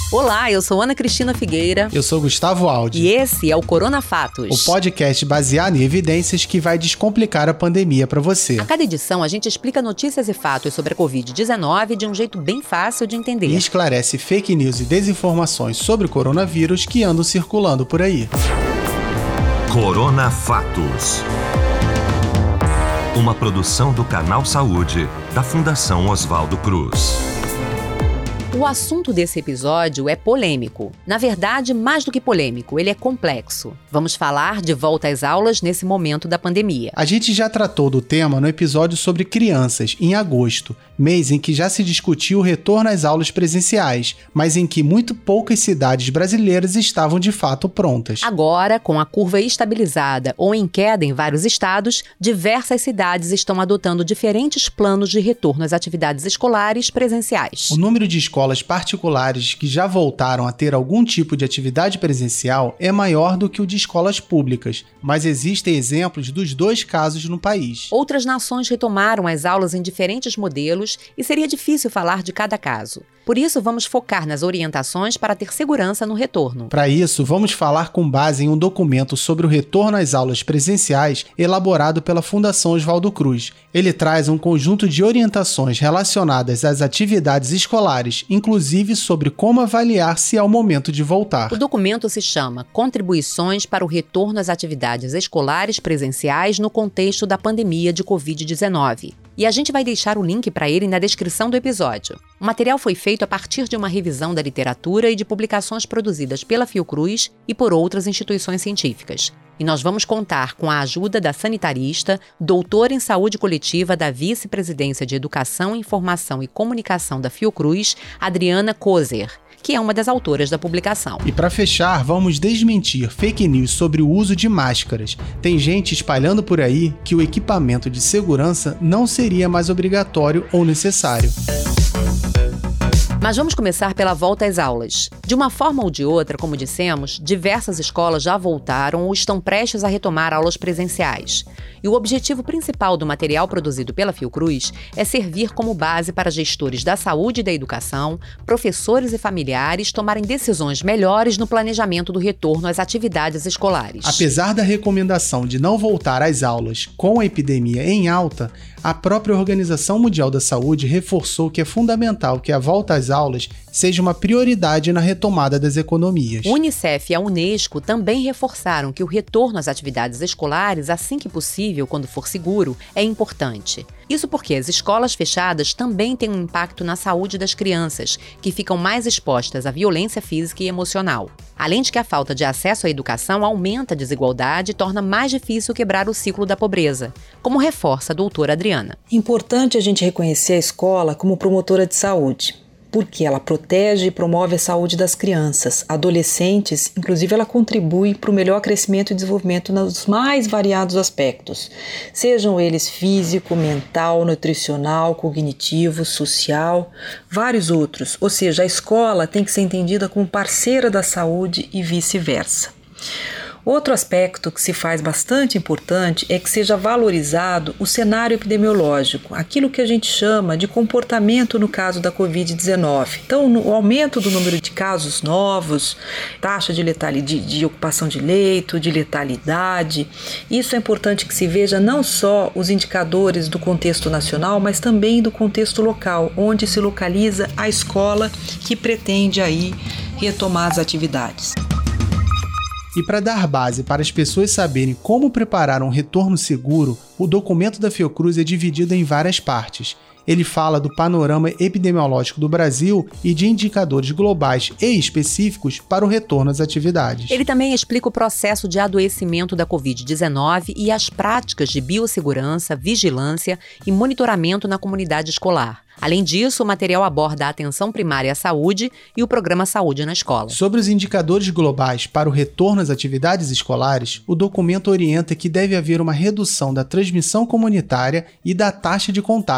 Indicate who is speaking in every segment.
Speaker 1: Olá, eu sou Ana Cristina Figueira.
Speaker 2: Eu sou Gustavo Aldi.
Speaker 1: E esse é o Corona Fatos,
Speaker 2: o podcast baseado em evidências que vai descomplicar a pandemia para você.
Speaker 1: A cada edição, a gente explica notícias e fatos sobre a Covid-19 de um jeito bem fácil de entender.
Speaker 2: E esclarece fake news e desinformações sobre o coronavírus que andam circulando por aí.
Speaker 3: Corona Fatos. Uma produção do Canal Saúde, da Fundação Oswaldo Cruz.
Speaker 1: O assunto desse episódio é polêmico. Na verdade, mais do que polêmico, ele é complexo. Vamos falar de volta às aulas nesse momento da pandemia.
Speaker 2: A gente já tratou do tema no episódio sobre crianças, em agosto, mês em que já se discutiu o retorno às aulas presenciais, mas em que muito poucas cidades brasileiras estavam de fato prontas.
Speaker 1: Agora, com a curva estabilizada ou em queda em vários estados, diversas cidades estão adotando diferentes planos de retorno às atividades escolares presenciais.
Speaker 2: O número de escolas particulares que já voltaram a ter algum tipo de atividade presencial é maior do que o de escolas públicas, mas existem exemplos dos dois casos no país.
Speaker 1: Outras nações retomaram as aulas em diferentes modelos e seria difícil falar de cada caso. Por isso, vamos focar nas orientações para ter segurança no retorno.
Speaker 2: Para isso, vamos falar com base em um documento sobre o retorno às aulas presenciais elaborado pela Fundação Oswaldo Cruz. Ele traz um conjunto de orientações relacionadas às atividades escolares, inclusive sobre como avaliar se é o momento de voltar.
Speaker 1: O documento se chama Contribuições para o Retorno às Atividades Escolares Presenciais no Contexto da Pandemia de Covid-19. E a gente vai deixar o link para ele na descrição do episódio. O material foi feito a partir de uma revisão da literatura e de publicações produzidas pela Fiocruz e por outras instituições científicas. E nós vamos contar com a ajuda da sanitarista, doutora em saúde coletiva da Vice-Presidência de Educação, Informação e Comunicação da Fiocruz, Adriana Kozer, que é uma das autoras da publicação.
Speaker 2: E para fechar, vamos desmentir fake news sobre o uso de máscaras. Tem gente espalhando por aí que o equipamento de segurança não seria mais obrigatório ou necessário.
Speaker 1: Mas vamos começar pela volta às aulas. De uma forma ou de outra, como dissemos, diversas escolas já voltaram ou estão prestes a retomar aulas presenciais. E o objetivo principal do material produzido pela Fiocruz é servir como base para gestores da saúde e da educação, professores e familiares tomarem decisões melhores no planejamento do retorno às atividades escolares.
Speaker 2: Apesar da recomendação de não voltar às aulas com a epidemia em alta, a própria Organização Mundial da Saúde reforçou que é fundamental que a volta às aulas seja uma prioridade na retomada das economias.
Speaker 1: O Unicef e a Unesco também reforçaram que o retorno às atividades escolares, assim que possível, quando for seguro, é importante. Isso porque as escolas fechadas também têm um impacto na saúde das crianças, que ficam mais expostas à violência física e emocional. Além de que a falta de acesso à educação aumenta a desigualdade e torna mais difícil quebrar o ciclo da pobreza, como reforça a doutora Adriana.
Speaker 4: Importante a gente reconhecer a escola como promotora de saúde, porque ela protege e promove a saúde das crianças, adolescentes, inclusive ela contribui para o melhor crescimento e desenvolvimento nos mais variados aspectos, sejam eles físico, mental, nutricional, cognitivo, social, vários outros, ou seja, a escola tem que ser entendida como parceira da saúde e vice-versa. Outro aspecto que se faz bastante importante é que seja valorizado o cenário epidemiológico, aquilo que a gente chama de comportamento no caso da Covid-19. Então, o aumento do número de casos novos, taxa de letalidade, de ocupação de leito, de letalidade, isso é importante que se veja não só os indicadores do contexto nacional, mas também do contexto local, onde se localiza a escola que pretende aí retomar as atividades.
Speaker 2: E para dar base para as pessoas saberem como preparar um retorno seguro, o documento da Fiocruz é dividido em várias partes. Ele fala do panorama epidemiológico do Brasil e de indicadores globais e específicos para o retorno às atividades.
Speaker 1: Ele também explica o processo de adoecimento da Covid-19 e as práticas de biossegurança, vigilância e monitoramento na comunidade escolar. Além disso, o material aborda a atenção primária à saúde e o programa Saúde na Escola.
Speaker 2: Sobre os indicadores globais para o retorno às atividades escolares, o documento orienta que deve haver uma redução da transmissão comunitária e da taxa de contágio.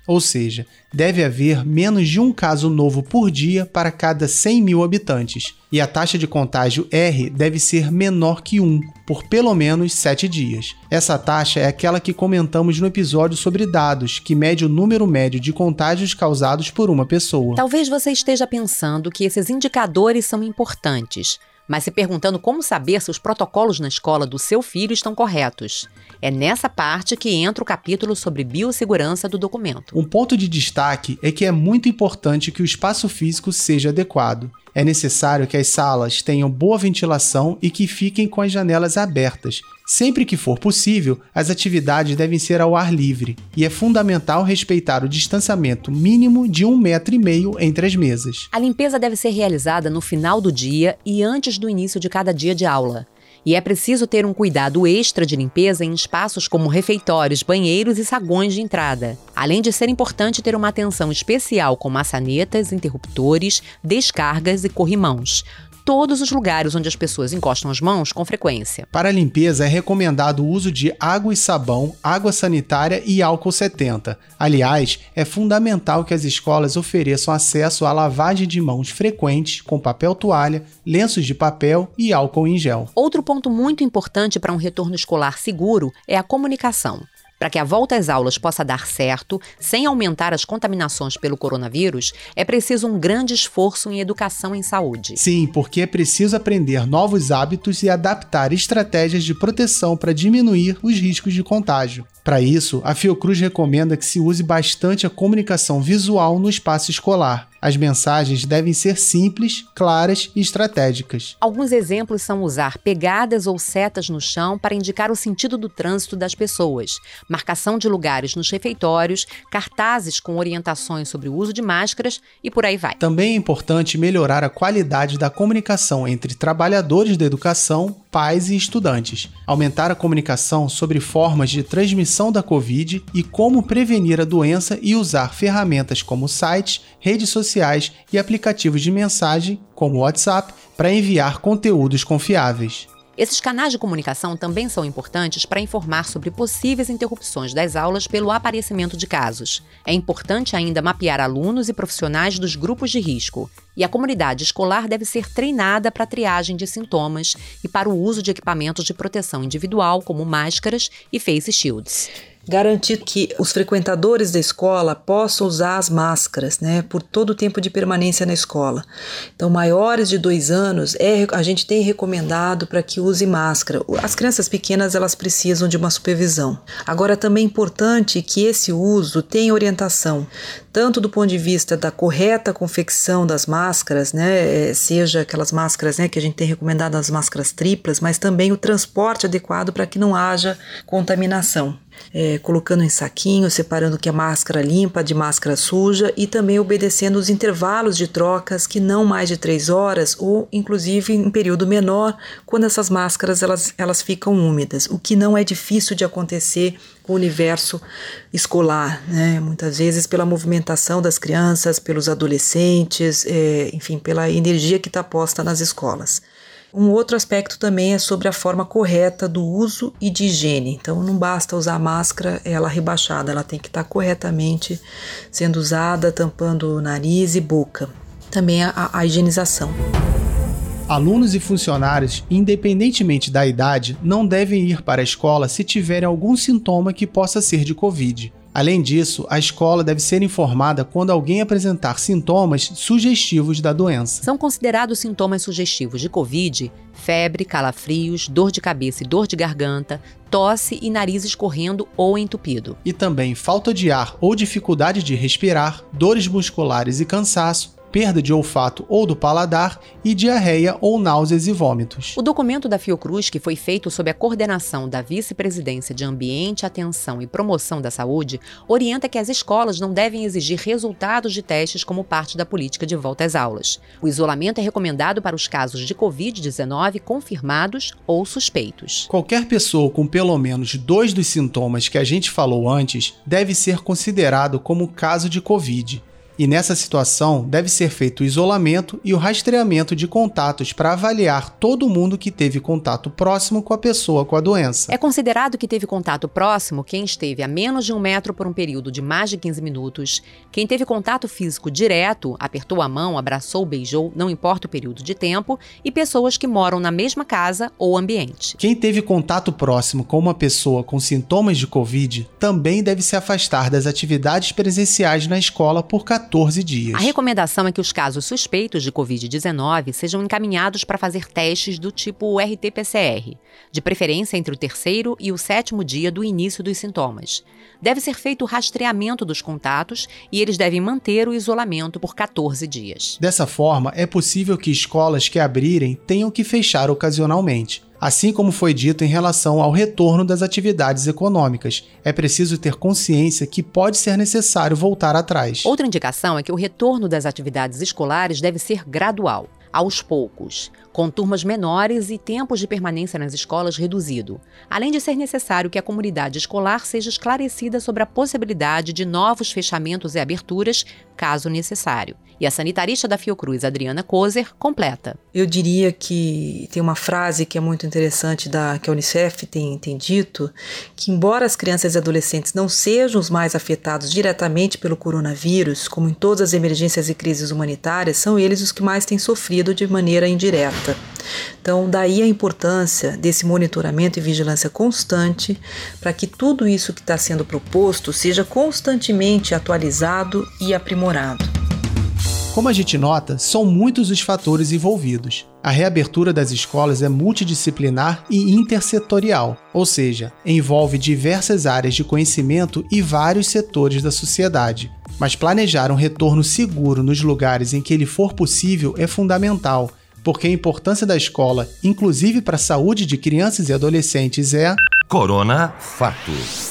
Speaker 2: ou seja, deve haver menos de um caso novo por dia para cada 100 mil habitantes, e a taxa de contágio R deve ser menor que 1, por pelo menos 7 dias. Essa taxa é aquela que comentamos no episódio sobre dados, que mede o número médio de contágios causados por uma pessoa.
Speaker 1: Talvez você esteja pensando que esses indicadores são importantes, mas se perguntando como saber se os protocolos na escola do seu filho estão corretos. É nessa parte que entra o capítulo sobre biossegurança do documento.
Speaker 2: Um ponto de destaque é que é muito importante que o espaço físico seja adequado. É necessário que as salas tenham boa ventilação e que fiquem com as janelas abertas. Sempre que for possível, as atividades devem ser ao ar livre, e é fundamental respeitar o distanciamento mínimo de 1,5 m entre as mesas.
Speaker 1: A limpeza deve ser realizada no final do dia e antes do início de cada dia de aula. E é preciso ter um cuidado extra de limpeza em espaços como refeitórios, banheiros e saguões de entrada. Além de ser importante ter uma atenção especial com maçanetas, interruptores, descargas e corrimãos. Todos os lugares onde as pessoas encostam as mãos com frequência.
Speaker 2: Para a limpeza é recomendado o uso de água e sabão, água sanitária e álcool 70. Aliás, é fundamental que as escolas ofereçam acesso à lavagem de mãos frequente com papel toalha, lenços de papel e álcool em gel.
Speaker 1: Outro ponto muito importante para um retorno escolar seguro é a comunicação. Para que a volta às aulas possa dar certo, sem aumentar as contaminações pelo coronavírus, é preciso um grande esforço em educação em saúde.
Speaker 2: Sim, porque é preciso aprender novos hábitos e adaptar estratégias de proteção para diminuir os riscos de contágio. Para isso, a Fiocruz recomenda que se use bastante a comunicação visual no espaço escolar. As mensagens devem ser simples, claras e estratégicas.
Speaker 1: Alguns exemplos são usar pegadas ou setas no chão para indicar o sentido do trânsito das pessoas, marcação de lugares nos refeitórios, cartazes com orientações sobre o uso de máscaras e por aí vai.
Speaker 2: Também é importante melhorar a qualidade da comunicação entre trabalhadores da educação, pais e estudantes, aumentar a comunicação sobre formas de transmissão da Covid e como prevenir a doença e usar ferramentas como sites, redes sociais e aplicativos de mensagem, como o WhatsApp, para enviar conteúdos confiáveis.
Speaker 1: Esses canais de comunicação também são importantes para informar sobre possíveis interrupções das aulas pelo aparecimento de casos. É importante ainda mapear alunos e profissionais dos grupos de risco. E a comunidade escolar deve ser treinada para a triagem de sintomas e para o uso de equipamentos de proteção individual, como máscaras e face shields.
Speaker 4: Garantir que os frequentadores da escola possam usar as máscaras, por todo o tempo de permanência na escola. Então, maiores de 2 anos, a gente tem recomendado para que use máscara. As crianças pequenas, elas precisam de uma supervisão. Agora, também é importante que esse uso tenha orientação, tanto do ponto de vista da correta confecção das máscaras, seja aquelas máscaras que a gente tem recomendado, as máscaras triplas, mas também o transporte adequado para que não haja contaminação. Colocando em saquinho, separando o que é máscara limpa de máscara suja e também obedecendo os intervalos de trocas que não mais de 3 horas ou inclusive em período menor quando essas máscaras elas ficam úmidas, o que não é difícil de acontecer com o universo escolar, muitas vezes pela movimentação das crianças, pelos adolescentes, enfim, pela energia que está posta nas escolas. Um outro aspecto também é sobre a forma correta do uso e de higiene. Então, não basta usar a máscara, ela rebaixada, ela tem que estar corretamente sendo usada, tampando o nariz e boca. Também a higienização.
Speaker 2: Alunos e funcionários, independentemente da idade, não devem ir para a escola se tiverem algum sintoma que possa ser de Covid. Além disso, a escola deve ser informada quando alguém apresentar sintomas sugestivos da doença.
Speaker 1: São considerados sintomas sugestivos de Covid, febre, calafrios, dor de cabeça e dor de garganta, tosse e nariz escorrendo ou entupido.
Speaker 2: E também falta de ar ou dificuldade de respirar, dores musculares e cansaço, perda de olfato ou do paladar e diarreia ou náuseas e vômitos.
Speaker 1: O documento da Fiocruz, que foi feito sob a coordenação da Vice-Presidência de Ambiente, Atenção e Promoção da Saúde, orienta que as escolas não devem exigir resultados de testes como parte da política de volta às aulas. O isolamento é recomendado para os casos de Covid-19 confirmados ou suspeitos.
Speaker 2: Qualquer pessoa com pelo menos 2 dos sintomas que a gente falou antes deve ser considerado como caso de Covid. E nessa situação, deve ser feito o isolamento e o rastreamento de contatos para avaliar todo mundo que teve contato próximo com a pessoa com a doença.
Speaker 1: É considerado que teve contato próximo quem esteve a menos de 1 metro por um período de mais de 15 minutos, quem teve contato físico direto, apertou a mão, abraçou, beijou, não importa o período de tempo, e pessoas que moram na mesma casa ou ambiente.
Speaker 2: Quem teve contato próximo com uma pessoa com sintomas de Covid também deve se afastar das atividades presenciais na escola por 14 dias.
Speaker 1: A recomendação é que os casos suspeitos de Covid-19 sejam encaminhados para fazer testes do tipo RT-PCR, de preferência entre o 3º e o 7º dia do início dos sintomas. Deve ser feito o rastreamento dos contatos e eles devem manter o isolamento por 14 dias.
Speaker 2: Dessa forma, é possível que escolas que abrirem tenham que fechar ocasionalmente. Assim como foi dito em relação ao retorno das atividades econômicas, é preciso ter consciência que pode ser necessário voltar atrás.
Speaker 1: Outra indicação é que o retorno das atividades escolares deve ser gradual, aos poucos, com turmas menores e tempos de permanência nas escolas reduzido, além de ser necessário que a comunidade escolar seja esclarecida sobre a possibilidade de novos fechamentos e aberturas, caso necessário. E a sanitarista da Fiocruz, Adriana Kozer, completa.
Speaker 4: Eu diria que tem uma frase que é muito interessante que a Unicef tem dito, que embora as crianças e adolescentes não sejam os mais afetados diretamente pelo coronavírus, como em todas as emergências e crises humanitárias, são eles os que mais têm sofrido de maneira indireta. Então, daí a importância desse monitoramento e vigilância constante para que tudo isso que está sendo proposto seja constantemente atualizado e aprimorado.
Speaker 2: Como a gente nota, são muitos os fatores envolvidos. A reabertura das escolas é multidisciplinar e intersetorial, ou seja, envolve diversas áreas de conhecimento e vários setores da sociedade. Mas planejar um retorno seguro nos lugares em que ele for possível é fundamental, porque a importância da escola, inclusive para a saúde de crianças e adolescentes, é...
Speaker 3: Corona Fato.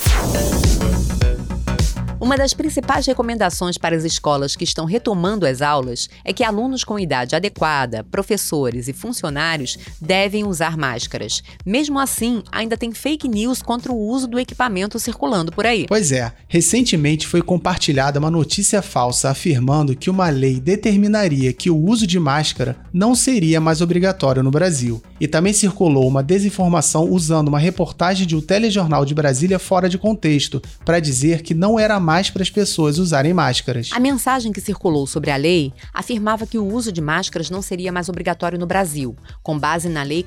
Speaker 1: Uma das principais recomendações para as escolas que estão retomando as aulas é que alunos com idade adequada, professores e funcionários devem usar máscaras. Mesmo assim, ainda tem fake news contra o uso do equipamento circulando por aí.
Speaker 2: Pois é, recentemente foi compartilhada uma notícia falsa afirmando que uma lei determinaria que o uso de máscara não seria mais obrigatório no Brasil. E também circulou uma desinformação usando uma reportagem de um telejornal de Brasília fora de contexto, para dizer que não era mais para as pessoas usarem máscaras.
Speaker 1: A mensagem que circulou sobre a lei afirmava que o uso de máscaras não seria mais obrigatório no Brasil, com base na Lei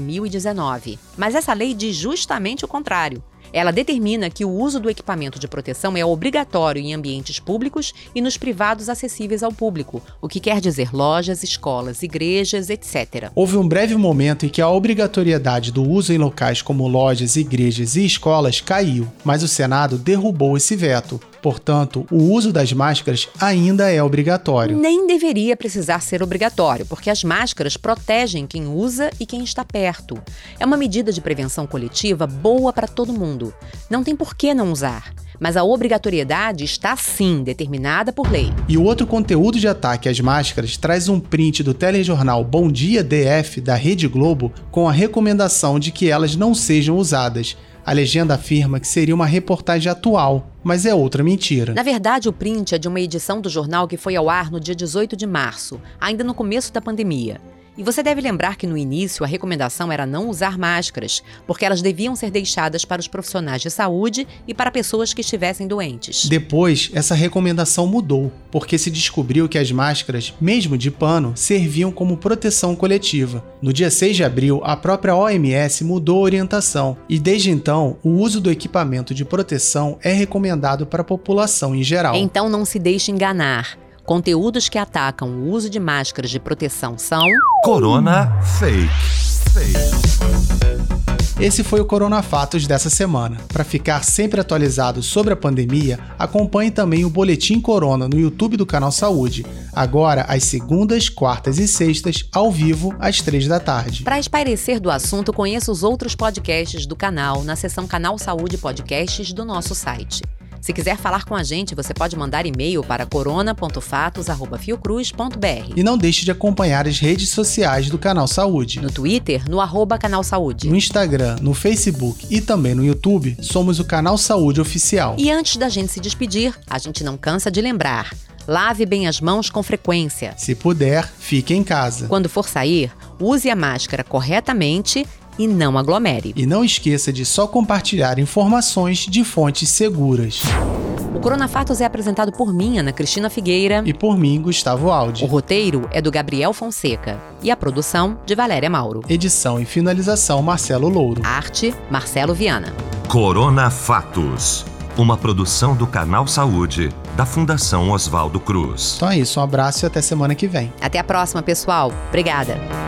Speaker 1: 14.019. Mas essa lei diz justamente o contrário. Ela determina que o uso do equipamento de proteção é obrigatório em ambientes públicos e nos privados acessíveis ao público, o que quer dizer lojas, escolas, igrejas, etc.
Speaker 2: Houve um breve momento em que a obrigatoriedade do uso em locais como lojas, igrejas e escolas caiu, mas o Senado derrubou esse veto. Portanto, o uso das máscaras ainda é obrigatório.
Speaker 1: Nem deveria precisar ser obrigatório, porque as máscaras protegem quem usa e quem está perto. É uma medida de prevenção coletiva boa para todo mundo. Não tem por que não usar. Mas a obrigatoriedade está sim determinada por lei.
Speaker 2: E o outro conteúdo de ataque às máscaras traz um print do telejornal Bom Dia DF da Rede Globo com a recomendação de que elas não sejam usadas. A legenda afirma que seria uma reportagem atual, mas é outra mentira.
Speaker 1: Na verdade, o print é de uma edição do jornal que foi ao ar no dia 18 de março, ainda no começo da pandemia. E você deve lembrar que no início a recomendação era não usar máscaras, porque elas deviam ser deixadas para os profissionais de saúde e para pessoas que estivessem doentes.
Speaker 2: Depois, essa recomendação mudou, porque se descobriu que as máscaras, mesmo de pano, serviam como proteção coletiva. No dia 6 de abril, a própria OMS mudou a orientação e desde então, o uso do equipamento de proteção é recomendado para a população em geral.
Speaker 1: Então não se deixe enganar. Conteúdos que atacam o uso de máscaras de proteção são...
Speaker 3: Corona Fake.
Speaker 2: Esse foi o Corona Fatos dessa semana. Para ficar sempre atualizado sobre a pandemia, acompanhe também o Boletim Corona no YouTube do Canal Saúde. Agora, às segundas, quartas e sextas, ao vivo, às 3 da tarde.
Speaker 1: Para espairecer do assunto, conheça os outros podcasts do canal na seção Canal Saúde Podcasts do nosso site. Se quiser falar com a gente, você pode mandar e-mail para corona.fatos@fiocruz.br.
Speaker 2: E não deixe de acompanhar as redes sociais do Canal Saúde.
Speaker 1: No Twitter, no @Canal Saúde.
Speaker 2: No Instagram, no Facebook e também no YouTube, somos o Canal Saúde Oficial.
Speaker 1: E antes da gente se despedir, a gente não cansa de lembrar: Lave bem as mãos com frequência.
Speaker 2: Se puder, fique em casa.
Speaker 1: Quando for sair, use a máscara corretamente e não aglomere.
Speaker 2: E não esqueça de só compartilhar informações de fontes seguras.
Speaker 1: O Coronafatos é apresentado por mim, Ana Cristina Figueira.
Speaker 2: E por mim, Gustavo Aldi.
Speaker 1: O roteiro é do Gabriel Fonseca. E a produção, de Valéria Mauro.
Speaker 2: Edição e finalização, Marcelo Louro.
Speaker 1: Arte, Marcelo Viana.
Speaker 3: Coronafatos, uma produção do Canal Saúde, da Fundação Oswaldo Cruz.
Speaker 2: Então é isso, um abraço e até semana que vem.
Speaker 1: Até a próxima, pessoal. Obrigada.